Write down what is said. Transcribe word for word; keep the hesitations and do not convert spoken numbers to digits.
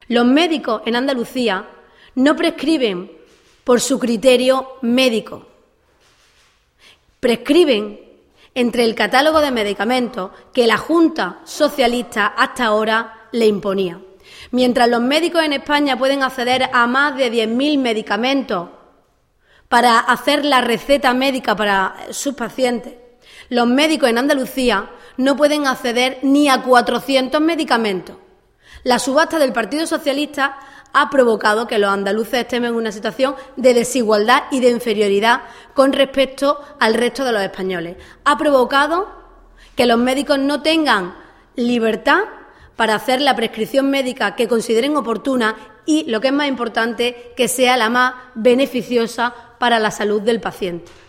Los médicos en Andalucía no prescriben por su criterio médico. Prescriben entre el catálogo de medicamentos que la Junta Socialista hasta ahora le imponía. Mientras los médicos en España pueden acceder a más de diez mil medicamentos para hacer la receta médica para sus pacientes, los médicos en Andalucía no pueden acceder ni a cuatrocientos medicamentos. La subasta del Partido Socialista ha provocado que los andaluces estemos en una situación de desigualdad y de inferioridad con respecto al resto de los españoles. Ha provocado que los médicos no tengan libertad para hacer la prescripción médica que consideren oportuna y, lo que es más importante, que sea la más beneficiosa para la salud del paciente.